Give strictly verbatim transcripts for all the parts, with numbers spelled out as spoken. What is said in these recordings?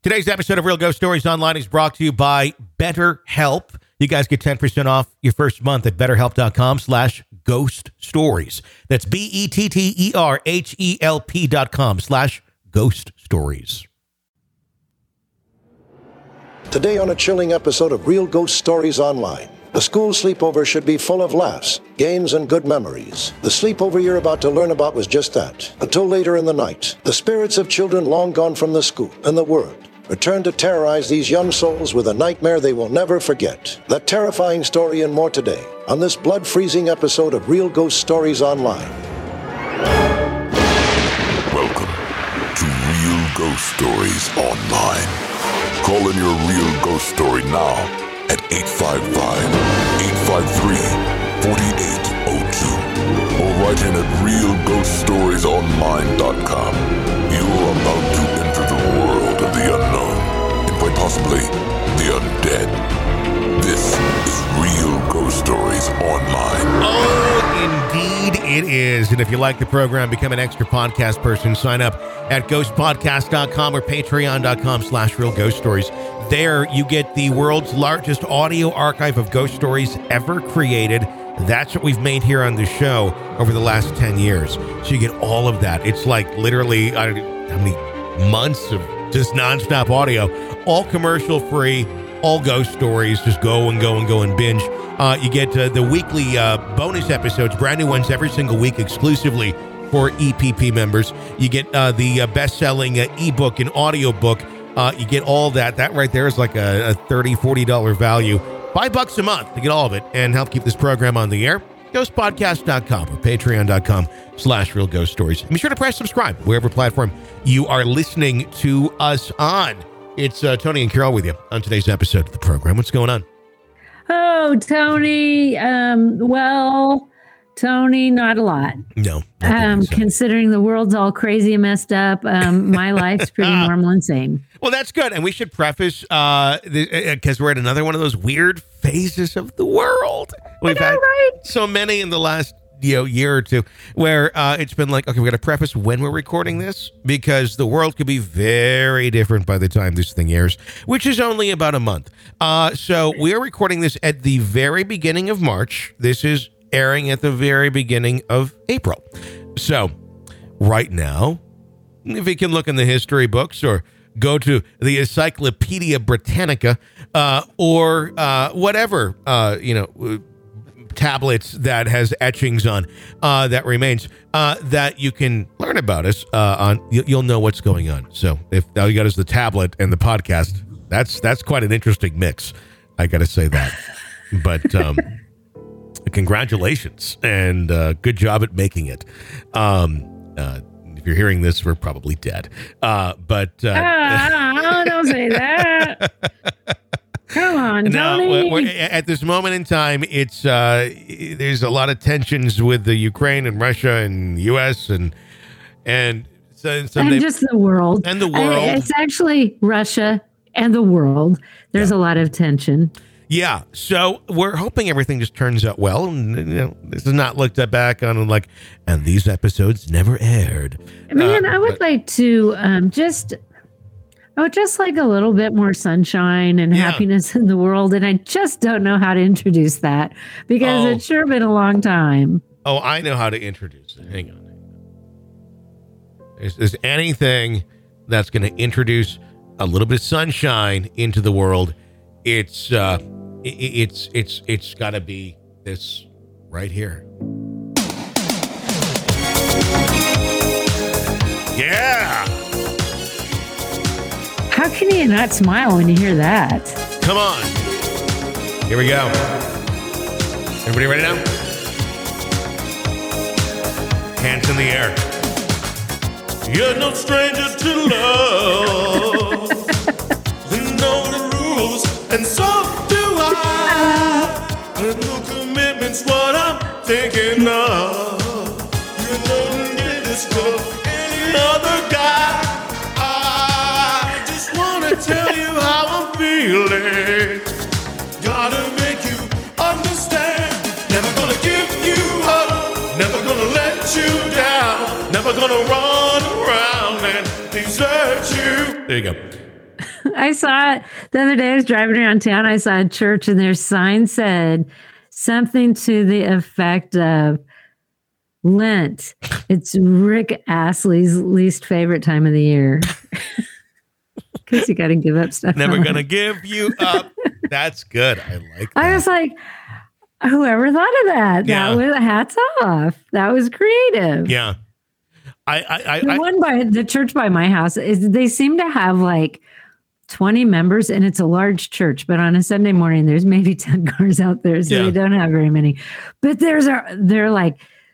Today's episode of Real Ghost Stories Online is brought to you by BetterHelp. You guys get ten percent off your first month at betterhelp.com slash ghost stories. That's B-E-T-T-E-R-H-E-L-P dot com slash ghost stories. Today on a chilling episode of Real Ghost Stories Online. The school sleepover should be full of laughs, games, and good memories. The sleepover you're about to learn about was just that. Until later in the night, the spirits of children long gone from the school and the world return to terrorize these young souls with a nightmare they will never forget. That terrifying story and more today on this blood-freezing episode of Real Ghost Stories Online. Welcome to Real Ghost Stories Online. Call in your real ghost story now at eight five five, eight five three, four eight zero two or write in at real ghost stories online dot com. You're about to enter the world of the unknown and quite possibly the undead. This is Real Ghost Stories Online. Oh, indeed it is. And if you like the program, become an extra podcast person. Sign up at ghost podcast dot com or patreon.com slash real ghost stories. There you get the world's largest audio archive of ghost stories ever created. That's what we've made here on the show over the last ten years. So you get all of that. It's like literally, I don't know how many months of just nonstop audio, all commercial free, all ghost stories. Just go and go and go and binge. Uh, you get uh, the weekly uh, bonus episodes, brand new ones every single week exclusively for E P P members. You get uh, the uh, best-selling uh, ebook and audiobook. Uh, you get all that. That right there is like a, a thirty dollars, forty dollars value. Five bucks a month to get all of it and help keep this program on the air. ghost podcast dot com or patreon.com slash real ghost stories. And be sure to press subscribe wherever platform you are listening to us on. It's uh, Tony and Carol with you on today's episode of the program. What's going on? Oh, Tony. Um, well, Tony, not a lot. No. Um, so. Considering the world's all crazy and messed up, um, my life's pretty normal and sane. Well, that's good. And we should preface, uh, because uh, we're at another one of those weird phases of the world. We've know, had right? so many in the last you know, year or two where uh, it's been like, okay, we got to preface when we're recording this because the world could be very different by the time this thing airs, which is only about a month. Uh, so we are recording this at the very beginning of March. This is airing at the very beginning of April. So right now, if you can look in the history books or go to the Encyclopedia Britannica uh, or uh, whatever, uh, you know, tablets that has etchings on uh, that remains, uh, that you can learn about us uh, on, you, you'll know what's going on. So if all you got is the tablet and the podcast, that's that's quite an interesting mix. I got to say that. But um, congratulations and uh, good job at making it. Um, uh, if you're hearing this, we're probably dead. Uh, but uh, ah, don't say that. Come on, Tony. No, we're, at this moment in time, it's uh, there's a lot of tensions with the Ukraine and Russia and U S and and so, so and they, just the world and the world. I, it's actually Russia and the world. There's yeah. a lot of tension. Yeah, so we're hoping everything just turns out well. And, you know, this is not looked at back on like, and these episodes never aired. Man, uh, I would but, like to um, just. I would just like a little bit more sunshine and yeah. happiness in the world. And I just don't know how to introduce that because oh. it's sure been a long time. Oh, I know how to introduce it. Hang on. Is there's anything that's going to introduce a little bit of sunshine into the world, it's uh, it, it's it's it's got to be this right here. Yeah. How can you not smile when you hear that? Come on. Here we go. Everybody ready now? Hands in the air. You're no stranger to love. You know the rules, and so do I. And no commitment's what I'm thinking of. You don't get this from any other guy. Tell you how I'm feeling. Gotta make you understand. Never gonna give you up. Never gonna let you down. Never gonna run around and desert you. There you go. I saw it the other day. I was driving around town. I saw a church and their sign said something to the effect of Lent. It's Rick Astley's least favorite time of the year. Because you got to give up stuff. Never going to give you up. That's good. I like that. I was like, whoever thought of that? Yeah. That was hats off. That was creative. Yeah. I, I, I, The I one by the church by my house is they seem to have like twenty members and it's a large church, but on a Sunday morning there's maybe ten cars out there, so Yeah. they don't have very many. But there's a they're like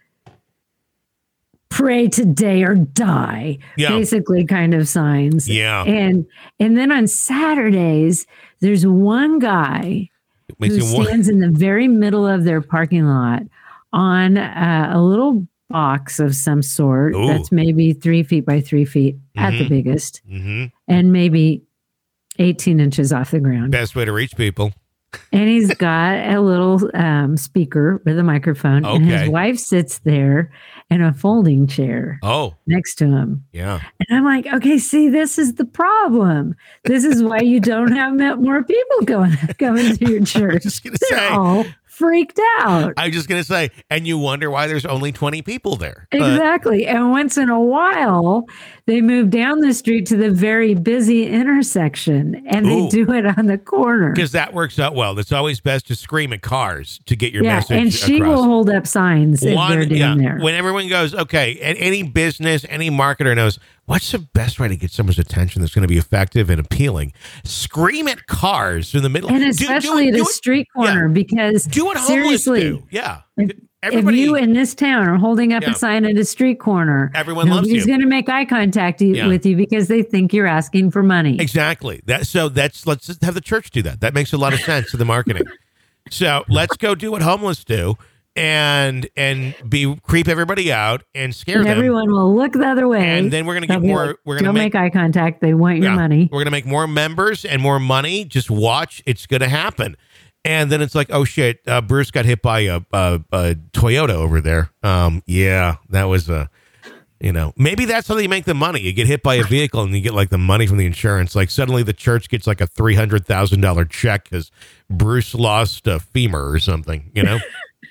pray today or die, Yeah. basically kind of signs. Yeah. And and then on Saturdays there's one guy makes who you want. stands in the very middle of their parking lot on uh, a little box of some sort Ooh. that's maybe three feet by three feet at the Mhm. biggest, Mm-hmm. and maybe eighteen inches off the ground. Best way to reach people. And he's got a little um, speaker with a microphone, and Okay. his wife sits there in a folding chair Oh, next to him. yeah. And I'm like, okay, see, this is the problem. This is why you don't have met more people going coming to your church. just gonna They're say. all freaked out. I was just going to say, and you wonder why there's only twenty people there. But- Exactly. And once in a while, they move down the street to the very busy intersection and they Ooh. do it on the corner. Because that works out well. It's always best to scream at cars to get your Yeah. message And she across. will hold up signs if One, they're down yeah, there. when everyone goes, okay, and any business, any marketer knows what's the best way to get someone's attention that's going to be effective and appealing. Scream at cars in the middle, And Do- do especially it- at do a it- street corner, because Do what homeless seriously, do. Yeah, if- everybody. if you in this town are holding up Yeah. a sign at a street corner, Everyone loves nobody's you. going to make eye contact you, Yeah. with you because they think you're asking for money. Exactly. That so that's let's just have the church do that. That makes a lot of sense to the marketing. So let's go do what homeless do and and be creep everybody out and scare And them. everyone will look the other way. And then we're gonna get They'll be more- like, we're gonna don't make- make, eye contact. They want your Yeah. money. We're gonna make more members and more money. Just watch, it's gonna happen. And then it's like, oh shit, uh, Bruce got hit by a, a, a Toyota over there. Um, yeah, that was a, you know, maybe that's how you make the money. You get hit by a vehicle and you get like the money from the insurance. Like suddenly the church gets like a three hundred thousand dollar check because Bruce lost a femur or something. You know,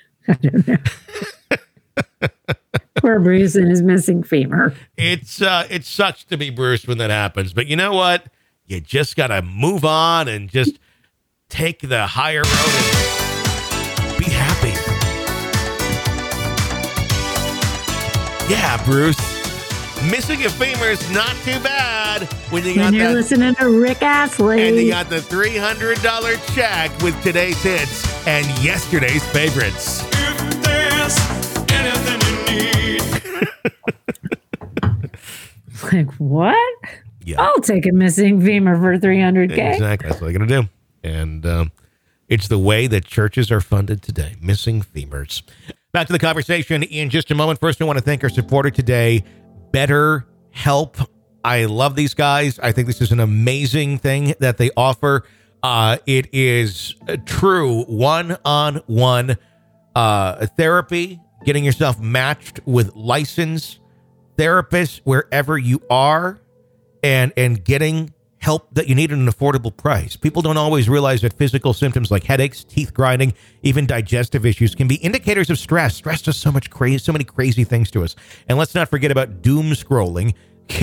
Poor Bruce and his missing femur. it's uh, it sucks to be Bruce when that happens. But you know what? You just gotta move on and just take the higher road and be happy. Yeah, Bruce. Missing a femur is not too bad when you got When you're that. listening to Rick Astley. And you got the three hundred dollars check with today's hits and yesterday's favorites. If there's anything you need. Like, what? Yeah, I'll take a missing femur for three hundred K. exactly. That's what you're going to do. And um, it's the way that churches are funded today. Missing femurs. Back to the conversation in just a moment. First, I want to thank our supporter today, BetterHelp. I love these guys. I think this is an amazing thing that they offer. Uh, it is a true one-on-one uh, therapy, getting yourself matched with licensed therapists wherever you are, and and getting help that you need at an affordable price. People don't always realize that physical symptoms like headaches, teeth grinding, even digestive issues can be indicators of stress. Stress does so much crazy, so many crazy things to us. And let's not forget about doom scrolling.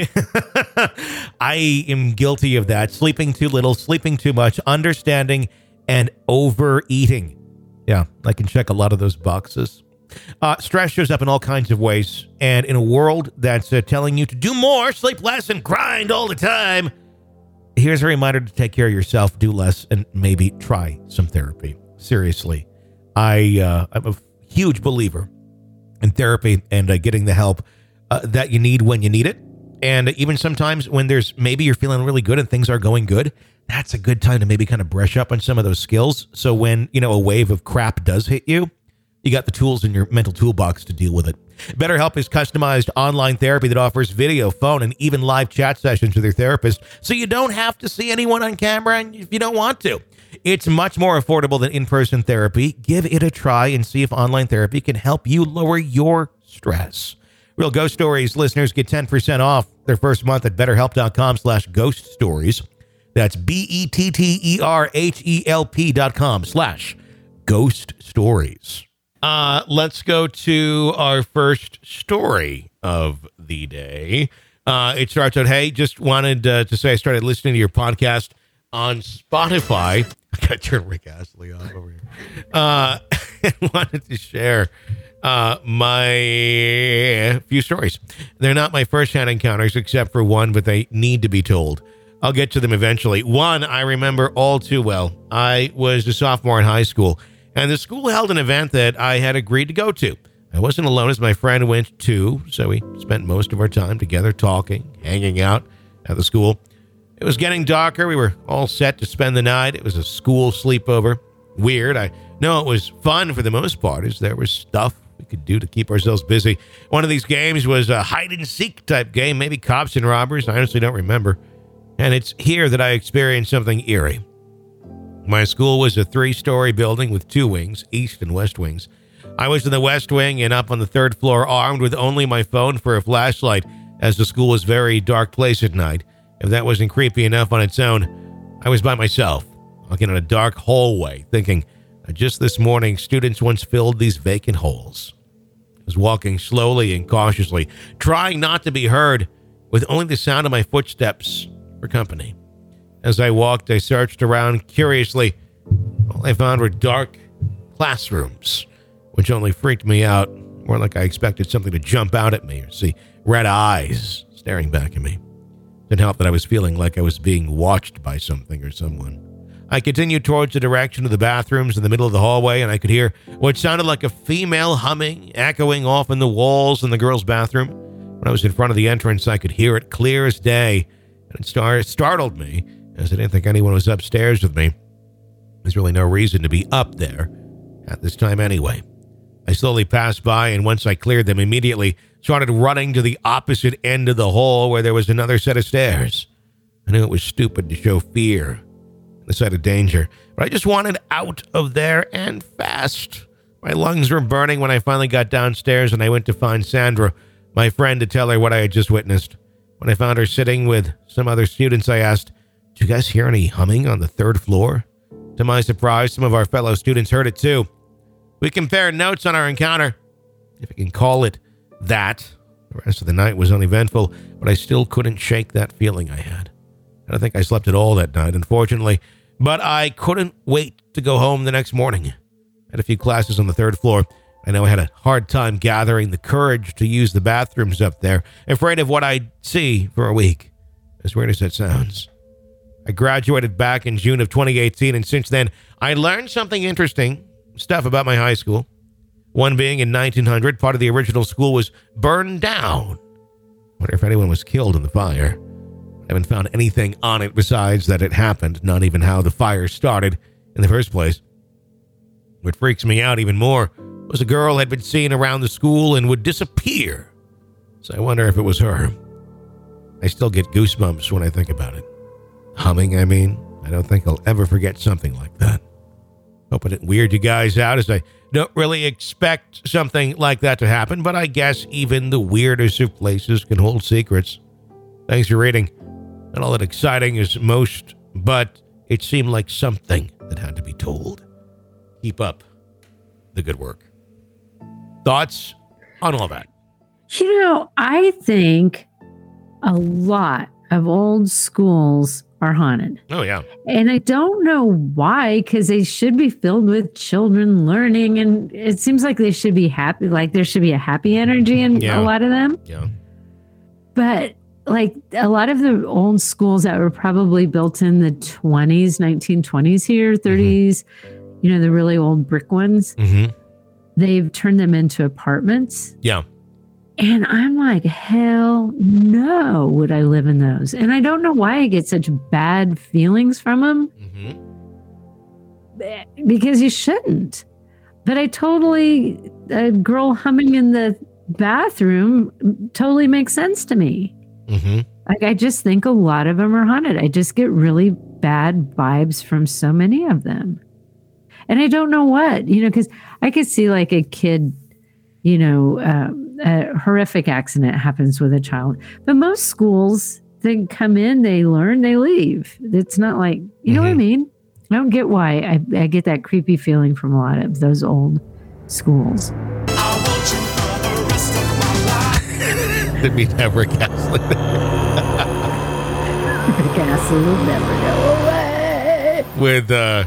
I am guilty of that. Sleeping too little, sleeping too much, understanding, and overeating. Yeah, I can check a lot of those boxes. Uh, stress shows up in all kinds of ways. And in a world that's uh, telling you to do more, sleep less, and grind all the time, here's a reminder to take care of yourself, do less, and maybe try some therapy. Seriously. I, uh, I'm a huge believer in therapy and uh, getting the help uh, that you need when you need it. And even sometimes when there's maybe you're feeling really good and things are going good, that's a good time to maybe kind of brush up on some of those skills. So when, you know, a wave of crap does hit you, you got the tools in your mental toolbox to deal with it. BetterHelp is customized online therapy that offers video, phone, and even live chat sessions with your therapist, so you don't have to see anyone on camera and if you don't want to. It's much more affordable than in-person therapy. Give it a try and see if online therapy can help you lower your stress. Real Ghost Stories listeners get ten percent off their first month at betterhelp.com slash ghost stories. That's B-E-T-T-E-R-H-E-L-P dot com slash ghost stories. Uh, let's go to our first story of the day. Uh, it starts out, hey, just wanted uh, to say I started listening to your podcast on Spotify. I got to turn Rick Astley off over here. Uh, and wanted to share uh, my few stories. They're not my first-hand encounters, except for one, but they need to be told. I'll get to them eventually. One I remember all too well. I was a sophomore in high school, and the school held an event that I had agreed to go to. I wasn't alone, as my friend went too, so we spent most of our time together talking, hanging out at the school. It was getting darker. We were all set to spend the night. It was a school sleepover. Weird. I know it was fun for the most part, as there was stuff we could do to keep ourselves busy. One of these games was a hide-and-seek type game, maybe cops and robbers. I honestly don't remember. And it's here that I experienced something eerie. My school was a three-story building with two wings, east and west wings. I was in the west wing and up on the third floor, armed with only my phone for a flashlight, as the school was a very dark place at night. If that wasn't creepy enough on its own, I was by myself, walking in a dark hallway, thinking, just this morning, students once filled these vacant holes. I was walking slowly and cautiously, trying not to be heard, with only the sound of my footsteps for company. As I walked, I searched around curiously. All I found were dark classrooms, which only freaked me out, more like I expected something to jump out at me or see red eyes staring back at me. Didn't help that I was feeling like I was being watched by something or someone. I continued towards the direction of the bathrooms in the middle of the hallway, and I could hear what sounded like a female humming, echoing off in the walls in the girls' bathroom. When I was in front of the entrance, I could hear it clear as day, and it star- startled me, as I didn't think anyone was upstairs with me. There's really no reason to be up there at this time anyway. I slowly passed by, and once I cleared them, immediately started running to the opposite end of the hall where there was another set of stairs. I knew it was stupid to show fear in the sight of danger, but I just wanted out of there and fast. My lungs were burning when I finally got downstairs, and I went to find Sandra, my friend, to tell her what I had just witnessed. When I found her sitting with some other students, I asked, "Did you guys hear any humming on the third floor?" To my surprise, some of our fellow students heard it too. We compared notes on our encounter, if you can call it that. The rest of the night was uneventful, but I still couldn't shake that feeling I had. I don't think I slept at all that night, unfortunately, but I couldn't wait to go home the next morning. I had a few classes on the third floor. I know I had a hard time gathering the courage to use the bathrooms up there, afraid of what I'd see for a week. As weird as that sounds. I graduated back in June of twenty eighteen, and since then, I learned something interesting stuff about my high school. One being in nineteen hundred, part of the original school was burned down. Wonder if anyone was killed in the fire. I haven't found anything on it besides that it happened, not even how the fire started in the first place. What freaks me out even more was a girl had been seen around the school and would disappear. So I wonder if it was her. I still get goosebumps when I think about it. Humming, I mean. I don't think I'll ever forget something like that. Hope I didn't weird you guys out, as I don't really expect something like that to happen, but I guess even the weirdest of places can hold secrets. Thanks for reading. Not all that exciting as most, but it seemed like something that had to be told. Keep up the good work. Thoughts on all that? You know, I think a lot of old schools are haunted. Oh, yeah. And I don't know why, because they should be filled with children learning, and it seems like they should be happy, like there should be a happy energy in Yeah. a lot of them. Yeah. But like a lot of the old schools that were probably built in the twenties, nineteen twenties here, thirties, mm-hmm. you know, the really old brick ones, Mm-hmm. they've turned them into apartments. Yeah. And I'm like, hell no, would I live in those? And I don't know why I get such bad feelings from them. Mm-hmm. Because you shouldn't. But I totally, a girl humming in the bathroom totally makes sense to me. Mm-hmm. Like, I just think a lot of them are haunted. I just get really bad vibes from so many of them. And I don't know what, you know, because I could see like a kid, you know, um, a horrific accident happens with a child. But most schools, they come in, they learn, they leave. It's not like, you know what I mean? I don't get why I, I get that creepy feeling from a lot of those old schools. I want you for the rest of my life. Did we never gaslight? The gas will never go away. With uh,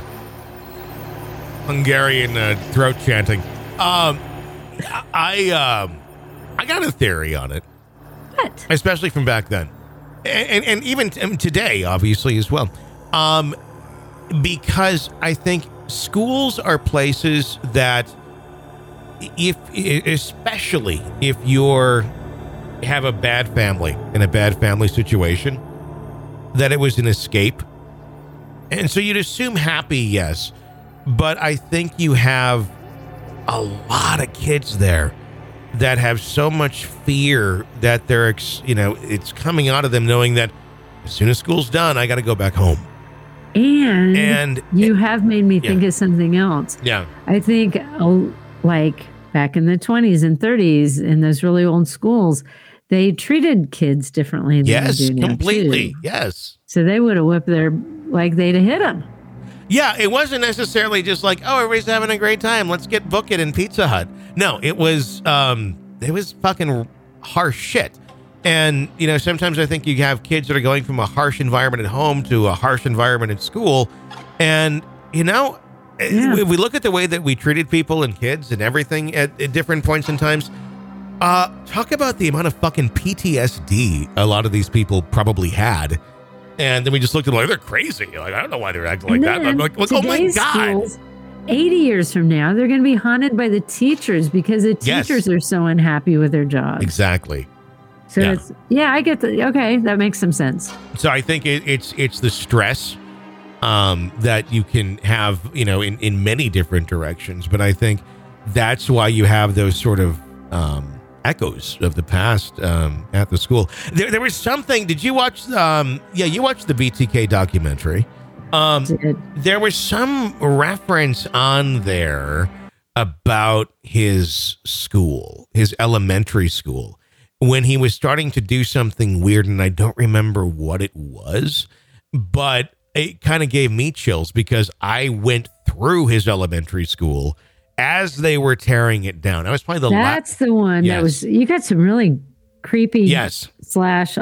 Hungarian uh, throat chanting. Um, I um, I got a theory on it, What? especially from back then, and and, and even t- today, obviously as well. Um, because I think schools are places that, if especially if you're have a bad family in a bad family situation, that it was an escape. And so you'd assume happy, yes, but I think you have a lot of kids there that have so much fear that they're, ex- you know, it's coming out of them knowing that as soon as school's done, I got to go back home. And, And you have made me think yeah. of something else. Yeah. I think, oh, like back in the twenties and thirties in those really old schools, they treated kids differently than Yes, they do now, completely. too. Yes. So they would have whipped their, like they'd have hit them. Yeah, it wasn't necessarily just like, oh, everybody's having a great time. Let's get book it in Pizza Hut. No, it was um, it was fucking harsh shit. And, you know, sometimes I think you have kids that are going from a harsh environment at home to a harsh environment at school. And, you know, Yeah. if we look at the way that we treated people and kids and everything at, at different points in times, uh, talk about the amount of fucking P T S D a lot of these people probably had. And then we just looked at them like, they're crazy. Like, I don't know why they're acting like And that. then I'm like, like, oh my today's God. schools, eighty years from now, they're going to be haunted by the teachers because the Yes. teachers are so unhappy with their jobs. Exactly. So Yeah. it's, yeah, I get the, okay, that makes some sense. So I think it, it's it's the stress um, that you can have, you know, in, in many different directions. But I think that's why you have those sort of um, echoes of the past um, at the school. There, there was something. Did you watch? Um, yeah, you watched the B T K documentary. Um, Did- there was some reference on there about his school, his elementary school, when he was starting to do something weird, and I don't remember what it was, but it kind of gave me chills because I went through his elementary school as they were tearing it down. I was probably the last. That's the one Yes. that was, you got some really creepy Yes. slash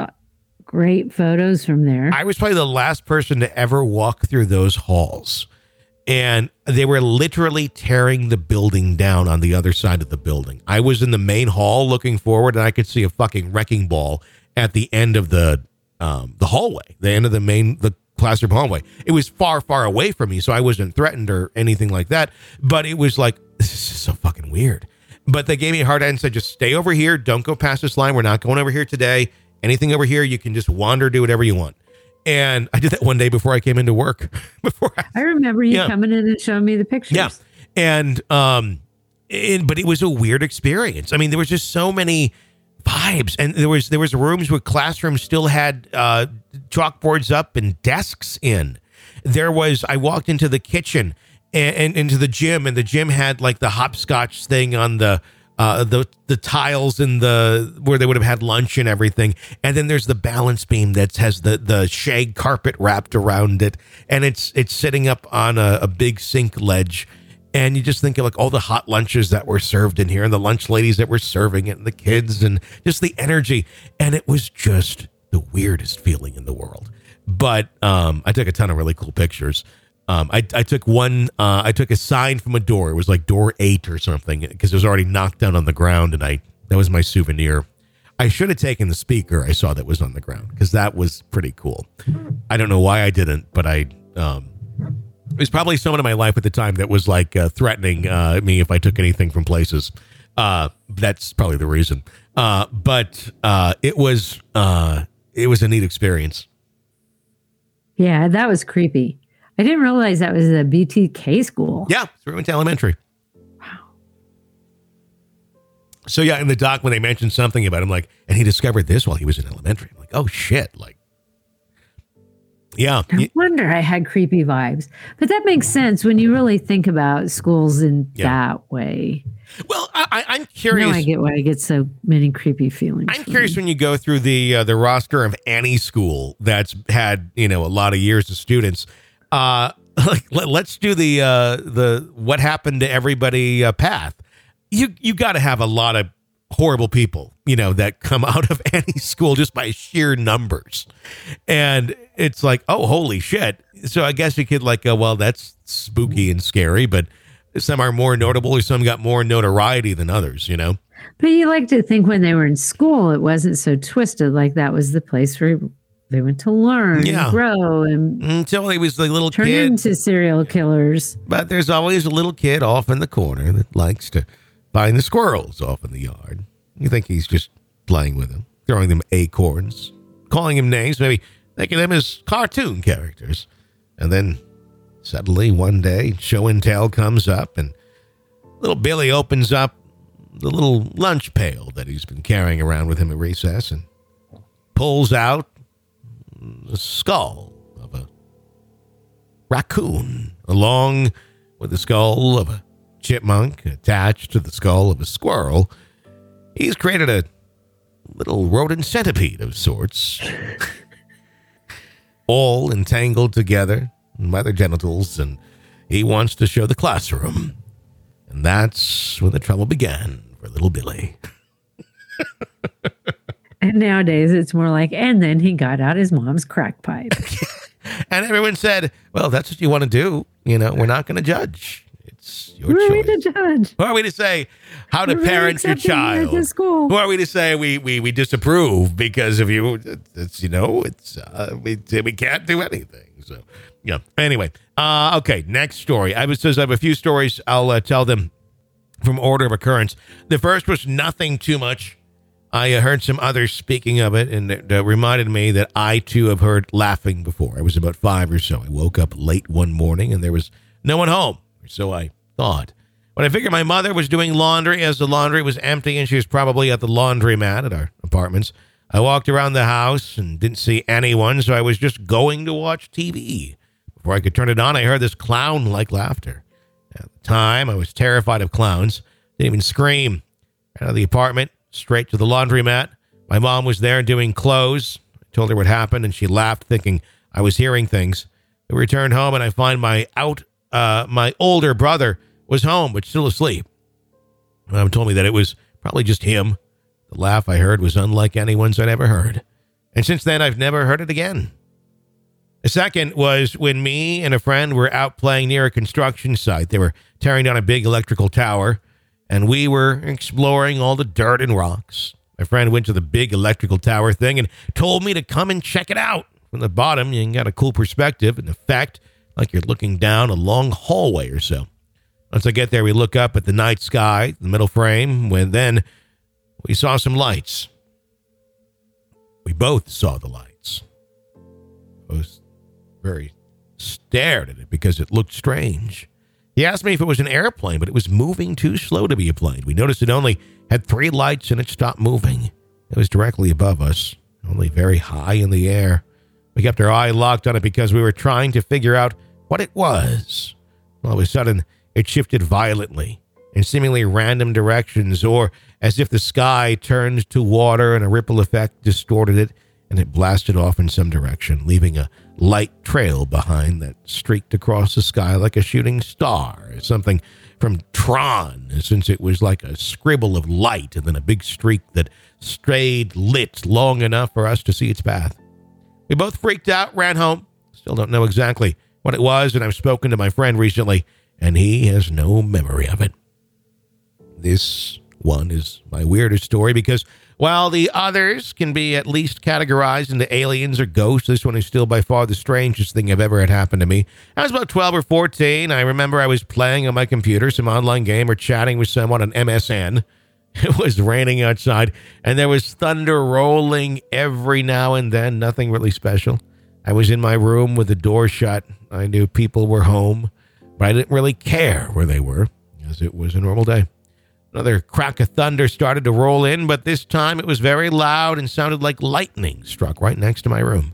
great photos from there. I was probably the last person to ever walk through those halls. And they were literally tearing the building down on the other side of the building. I was in the main hall looking forward, and I could see a fucking wrecking ball at the end of the um, the hallway, the end of the main the classroom hallway. It was far, far away from me, so I wasn't threatened or anything like that. But it was like, this is just so fucking weird. But they gave me a hard time and said, just stay over here. Don't go past this line. We're not going over here today. Anything over here, you can just wander, do whatever you want. And I did that one day before I came into work. before I, I remember you Yeah. coming in and showing me the pictures. yeah. And, um, and, but it was a weird experience. I mean, there was just so many vibes, and there was, there was rooms where classrooms still had, uh, chalkboards up and desks in. There was, I walked into the kitchen and, and into the gym, and the gym had like the hopscotch thing on the, uh, the, the tiles and the, where they would have had lunch and everything. And then there's the balance beam that has the, the shag carpet wrapped around it. And it's, it's sitting up on a, a big sink ledge. And you just think of like all the hot lunches that were served in here and the lunch ladies that were serving it and the kids and just the energy. And it was just the weirdest feeling in the world. But, um, I took a ton of really cool pictures. Um, I, I took one, uh, I took a sign from a door. It was like door eight or something because it was already knocked down on the ground. And I, that was my souvenir. I should have taken the speaker I saw that was on the ground because that was pretty cool. I don't know why I didn't, but I, um, it was probably someone in my life at the time that was like uh, threatening uh, me if I took anything from places. Uh, that's probably the reason. Uh, but uh, it was, uh, it was a neat experience. Yeah, that was creepy. I didn't realize that was a B T K school. Yeah, it's Rivington Elementary. Wow. So yeah, in the doc when they mentioned something about him, like, and he discovered this while he was in elementary. I'm like, oh shit, like, Yeah. No Y- wonder I had creepy vibes. But that makes sense when you really think about schools in Yeah. that way. Well, I, I, I'm Now curious. I get why I get so many creepy feelings. I'm from curious it. when you go through the uh, the roster of any school that's had, you know, a lot of years of students. Uh, like let, let's do the uh, the what happened to everybody uh, path. You you got to have a lot of horrible people, you know, that come out of any school just by sheer numbers, and it's like, oh, holy shit. So I guess you could like, uh, well, that's spooky and scary, but some are more notable, or some got more notoriety than others, you know. But you like to think when they were in school, it wasn't so twisted. Like that was the place where they went to learn Yeah. and grow and Until he was the little turn kid. into serial killers. But there's always a little kid off in the corner that likes to find the squirrels off in the yard. You think he's just playing with them, throwing them acorns, calling him names, maybe thinking of them as cartoon characters. And then suddenly one day, show and tell comes up, and little Billy opens up the little lunch pail that he's been carrying around with him at recess and pulls out the skull of a raccoon, along with the skull of a chipmunk attached to the skull of a squirrel. He's created a little rodent centipede of sorts, all entangled together by their genitals, and he wants to show the classroom. And that's when the trouble began for little Billy. And nowadays it's more like, and then he got out his mom's crack pipe. And everyone said, well, that's what you want to do. You know, we're not going to judge. It's your Who are we choice. to judge? Who are we to say how to We're really parent your accepting you at child? this school. Who are we to say we, we, we disapprove because of you? It's, you know, it's, uh, we, we can't do anything. So, yeah. Anyway, uh, okay, next story. I was says I have a few stories. I'll uh, tell them from order of occurrence. The first was nothing too much. I uh, heard some others speaking of it, and it uh, reminded me that I, too, have heard laughing before. I was about five or so. I woke up late one morning, and there was no one home, or so I thought. When I figured my mother was doing laundry, as the laundry was empty, and she was probably at the laundromat at our apartments, I walked around the house and didn't see anyone, so I was just going to watch T V. Before I could turn it on, I heard this clown-like laughter. At the time, I was terrified of clowns. Didn't even scream. Out of the apartment, straight to the laundromat. My mom was there doing clothes. I told her what happened, and she laughed, thinking I was hearing things. I returned home, and I find my out, uh, my older brother was home, but still asleep. Mom told me that it was probably just him. The laugh I heard was unlike anyone's I'd ever heard. And since then, I've never heard it again. The second was when me and a friend were out playing near a construction site. They were tearing down a big electrical tower, and we were exploring all the dirt and rocks. My friend went to the big electrical tower thing and told me to come and check it out. From the bottom, you can get a cool perspective and effect, like you're looking down a long hallway or so. Once I get there, we look up at the night sky, the middle frame, when then we saw some lights. We both saw the lights. Both very stared at it because it looked strange. He asked me if it was an airplane, but it was moving too slow to be a plane. We noticed it only had three lights and it stopped moving. It was directly above us, only very high in the air. We kept our eye locked on it because we were trying to figure out what it was. All of a sudden, it shifted violently in seemingly random directions, or as if the sky turned to water and a ripple effect distorted it, and it blasted off in some direction, leaving a light trail behind that streaked across the sky like a shooting star, something from Tron, since it was like a scribble of light and then a big streak that stayed lit long enough for us to see its path. We both freaked out, ran home. Still don't know exactly what it was, and I've spoken to my friend recently, and he has no memory of it. This one is my weirdest story because while the others can be at least categorized into aliens or ghosts, this one is still by far the strangest thing I've ever had happen to me. I was about twelve or fourteen. I remember I was playing on my computer, some online game, or chatting with someone on M S N. It was raining outside, and there was thunder rolling every now and then, nothing really special. I was in my room with the door shut. I knew people were home, but I didn't really care where they were, as it was a normal day. Another crack of thunder started to roll in, but this time it was very loud and sounded like lightning struck right next to my room.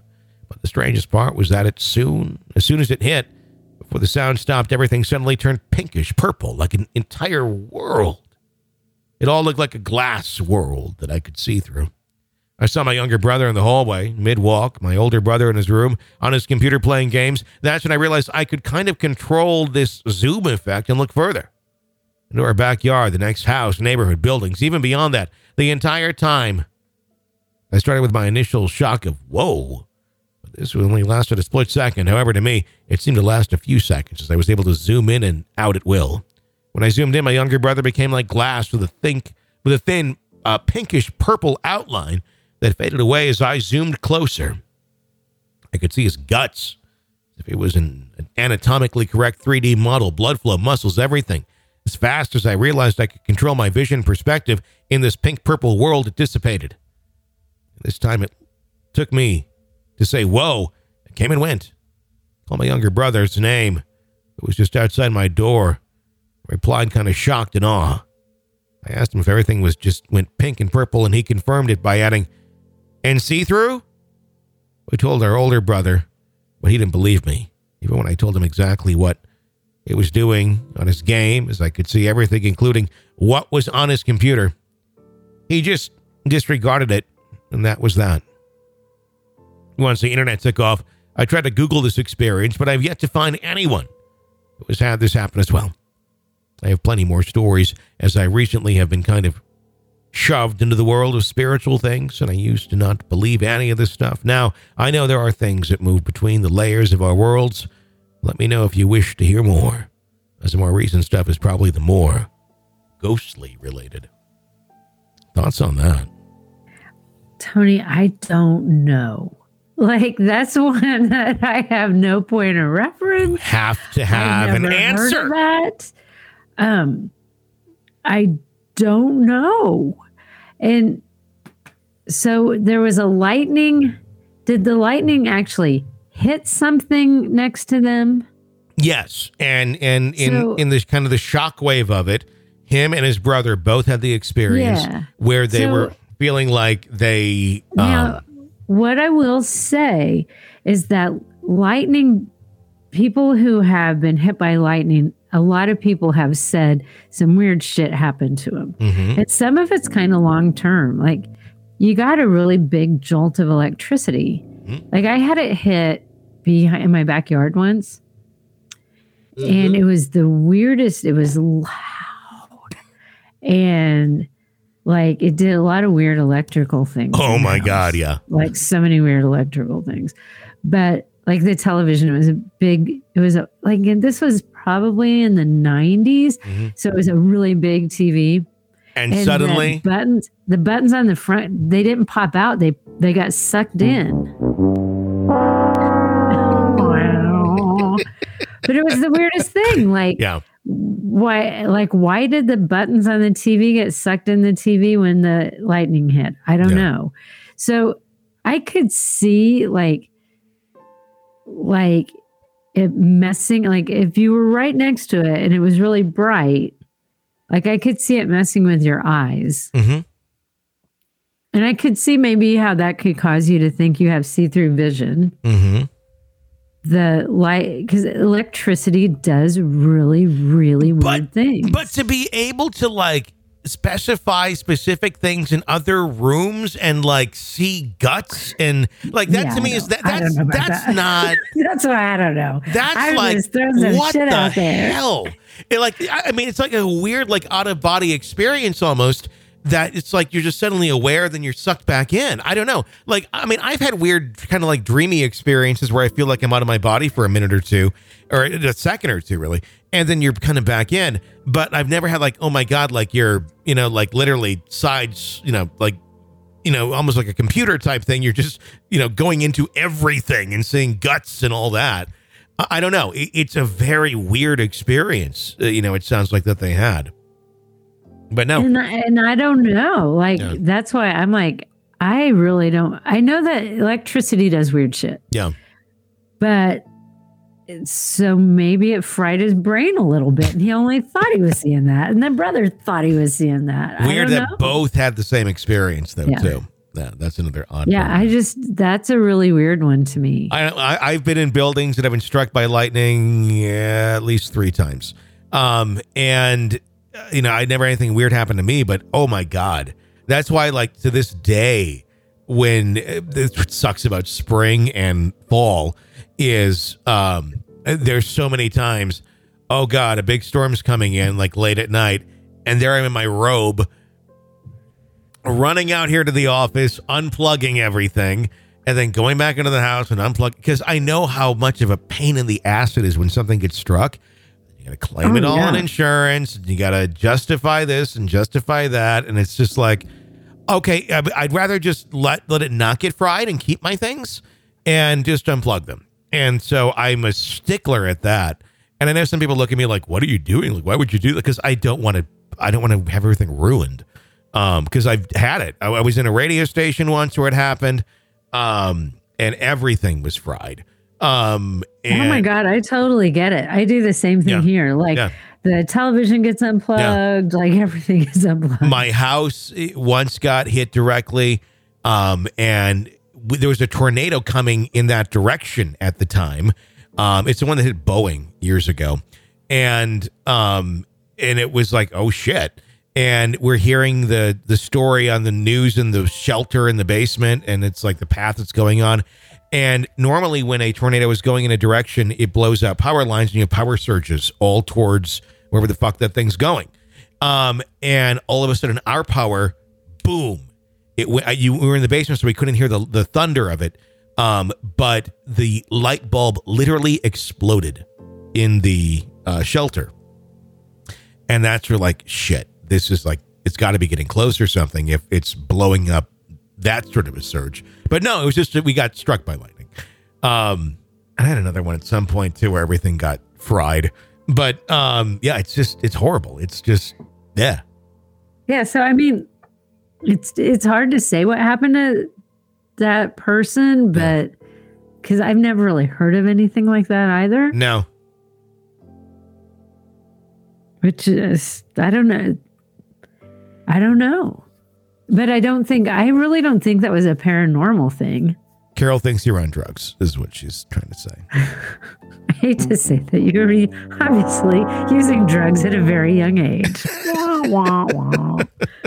But the strangest part was that it soon, as soon as it hit, before the sound stopped, everything suddenly turned pinkish purple, like an entire world. It all looked like a glass world that I could see through. I saw my younger brother in the hallway, mid-walk, my older brother in his room, on his computer playing games. That's when I realized I could kind of control this zoom effect and look further. Into our backyard, the next house, neighborhood, buildings, even beyond that. The entire time, I started with my initial shock of, whoa. But this only lasted a split second. However, to me, it seemed to last a few seconds as I was able to zoom in and out at will. When I zoomed in, my younger brother became like glass with a think, with a thin, uh, pinkish purple outline that faded away as I zoomed closer. I could see his guts, as if it was an anatomically correct three D model, blood flow, muscles, everything. As fast as I realized I could control my vision perspective in this pink-purple world, it dissipated. This time it took me to say, whoa, it came and went. I called my younger brother's name. It was just outside my door. I replied kind of shocked and awe. I asked him if everything was just went pink and purple, and he confirmed it by adding, and see-through? We told our older brother, but he didn't believe me, even when I told him exactly what it was doing on his game, as I could see everything, including what was on his computer. He just disregarded it, and that was that. Once the internet took off, I tried to Google this experience, but I've yet to find anyone who has had this happen as well. I have plenty more stories, as I recently have been kind of shoved into the world of spiritual things, and I used to not believe any of this stuff. Now, I know there are things that move between the layers of our worlds. Let me know if you wish to hear more, as the more recent stuff is probably the more ghostly related. Thoughts on that? Tony, I don't know. Like, that's one that I have no point of reference. Have to have an answer. Heard of that. Um, I don't know. And so there was a lightning. Did the lightning actually hit something next to them? Yes. And and in, So- in this kind of the shockwave of it, him and his brother both had the experience Yeah. where they So- were feeling like they Now, um, what I will say is that lightning, people who have been hit by lightning, a lot of people have said some weird shit happened to them. mhm. And some of it's kind of long term. Like, you got a really big jolt of electricity. Mhm. Like, I had it hit behind in my backyard once, and it was the weirdest. It was loud, and like it did a lot of weird electrical things. Oh in the my house. God, yeah. Like so many weird electrical things. But like the television, it was a big. It was a, like and this was probably in the nineties, Mhm. so it was a really big T V. And, And suddenly, the buttons, the buttons on the front, they didn't pop out. They they got sucked in. Wow. But it was the weirdest thing. Like, yeah. why? Like, why did the buttons on the T V get sucked in the T V when the lightning hit? I don't Yeah. know. So I could see like, like it messing. Like if you were right next to it and it was really bright. Like I could see it messing with your eyes. Mhm. And I could see maybe how that could cause you to think you have see-through vision. Mhm. The light, because electricity does really, really weird But things. but to be able to like specify specific things in other rooms and like see guts and like that Yeah, to me I is that don't- I that's don't know about that's that. not That's why I don't know. that's I like just throw some what shit the out there. hell? It like I I mean it's like a weird like out of body experience almost. That it's like you're just suddenly aware, then you're sucked back in. I don't know. Like, I mean, I've had weird kind of like dreamy experiences where I feel like I'm out of my body for a minute or two, or a second or two, really. And then you're kind of back in. But I've never had like, oh my God, like you're, you know, like literally sides, you know, like, you know, almost like a computer type thing. You're just, you know, going into everything and seeing guts and all that. I, I don't know. It, it's a very weird experience. Uh, you know, it sounds like that they had. But no. And I, and I don't know. Like, Yeah. that's why I'm like, I really don't. I know that electricity does weird shit. Yeah. But it's- so maybe it fried his brain a little bit and he only thought he was seeing that. And then brother thought he was seeing that. I Weird don't that know. both had the same experience, though, Yeah. too. Yeah, that's another odd Yeah, one. I just, that's a really weird one to me. I, I, I've been in buildings that have been struck by lightning yeah, at least three times. Um, and, uh, you know, I never had anything weird happen to me, but oh my God. That's why, like, to this day, when uh, this what sucks about spring and fall is um, there's so many times, oh God, a big storm's coming in, like late at night, and there I'm in my robe, running out here to the office, unplugging everything, and then going back into the house and unplug, because I know how much of a pain in the ass it is when something gets struck. You got to claim Oh, it all yeah. in insurance. And you got to justify this and justify that. And it's just like, okay, I- I'd rather just let, let it not get fried and keep my things and just unplug them. And so I'm a stickler at that. And I know some people look at me like, what are you doing? Like, why would you do that? Because I don't want to, I don't want to have everything ruined. Um, because I've had it. I, I was in a radio station once where it happened, um, and everything was fried. Um, and, oh my God, I totally get it. I do the same thing Yeah. here. Like Yeah. the television gets unplugged, like everything is unplugged. My house once got hit directly, um, and w- there was a tornado coming in that direction at the time. Um, it's the one that hit Boeing years ago, and um, and it was like, oh shit. And we're hearing the the story on the news in the shelter in the basement, and it's like the path that's going on. And normally when a tornado is going in a direction, it blows out power lines and you have power surges all towards wherever the fuck that thing's going. Um, and all of a sudden our power, boom, it went, you we were in the basement, so we couldn't hear the, the thunder of it. Um, but the light bulb literally exploded in the uh, shelter. And that's where like, shit, this is like, it's got to be getting close or something if it's blowing up that sort of a surge. But no, it was just that we got struck by lightning. Um, I had another one at some point too where everything got fried. But um, yeah, it's just, it's horrible. It's just, yeah. Yeah, so I mean, it's it's hard to say what happened to that person, but because I've never really heard of anything like that either. No. Which is, I don't know. I don't know. But I don't think, I really don't think that was a paranormal thing. Carol thinks you're on drugs, is what she's trying to say. I hate to say that you're obviously using drugs at a very young age. Wah, wah, wah.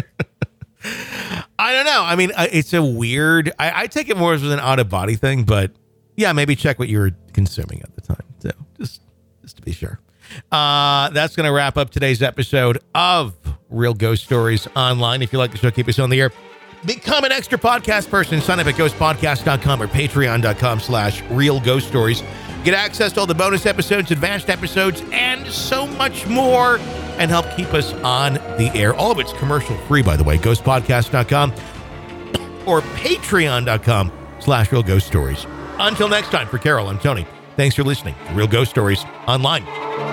I don't know. I mean, uh, it's a weird, I, I take it more as an out of body thing, but yeah, maybe check what you were consuming at the time. So just, just to be sure. Uh, that's going to wrap up today's episode of Real Ghost Stories Online. If you like the show, keep us on the air. Become an extra podcast person. Sign up at ghost podcast dot com or patreon.com slash real ghost stories. Get access to all the bonus episodes, advanced episodes, and so much more, and help keep us on the air. All of it's commercial free, by the way. ghost podcast dot com or patreon.com slash real ghost stories. Until next time, for Carol, I'm Tony. Thanks for listening to Real Ghost Stories Online.